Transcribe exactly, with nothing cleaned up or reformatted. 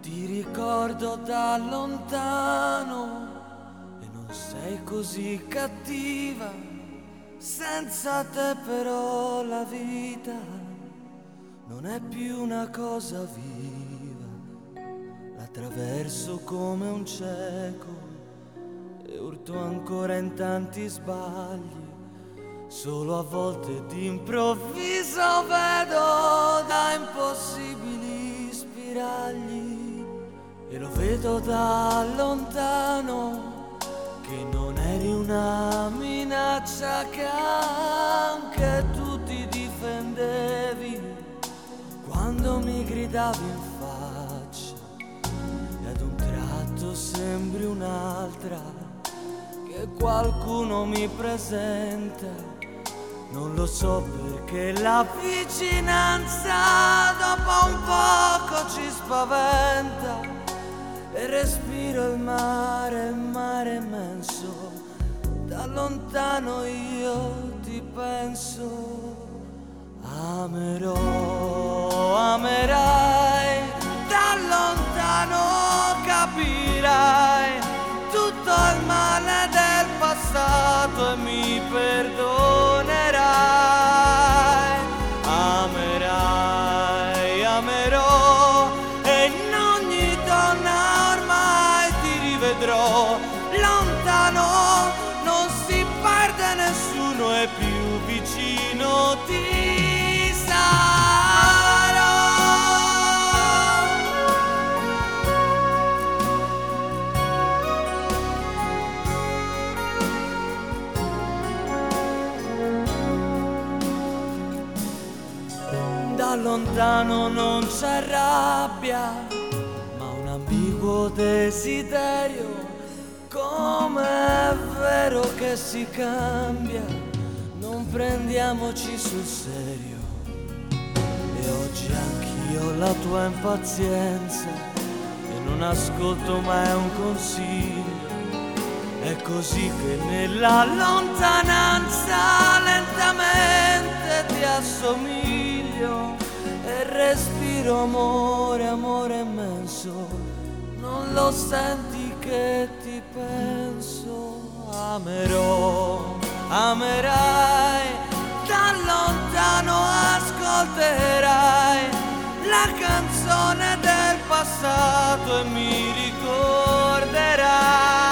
Ti ricordo da lontano e non sei così cattiva. Senza te però la vita non è più una cosa viva. La attraverso come un cieco e urto ancora in tanti sbagli. Solo a volte d'improvviso vedo da impossibili spiragli. E lo vedo da lontano che non eri una minaccia, che anche tu ti difendevi quando mi gridavi in faccia. E ad un tratto sembri un'altra che qualcuno mi presenta. Non lo so perché la vicinanza dopo un poco ci spaventa. E respiro il mare, il mare immenso. Da lontano io ti penso. Amerò, amerai, da lontano capirai tutto il male del passato e mi perdonerai. Amerai, amerò e in ogni donna ormai ti rivedrò. Lontano non si perde nessuno e più vicino ti sarò. Da lontano non c'è rabbia, ma un ambiguo desiderio. Come è vero che si cambia, non prendiamoci sul serio. E oggi anch'io ho la tua impazienza e non ascolto mai un consiglio. È così che nella lontananza lentamente ti assomiglio e respiro amore, amore immenso. Non lo senti che ti penso? Amerò, amerai, da lontano ascolterai la canzone del passato e mi ricorderai.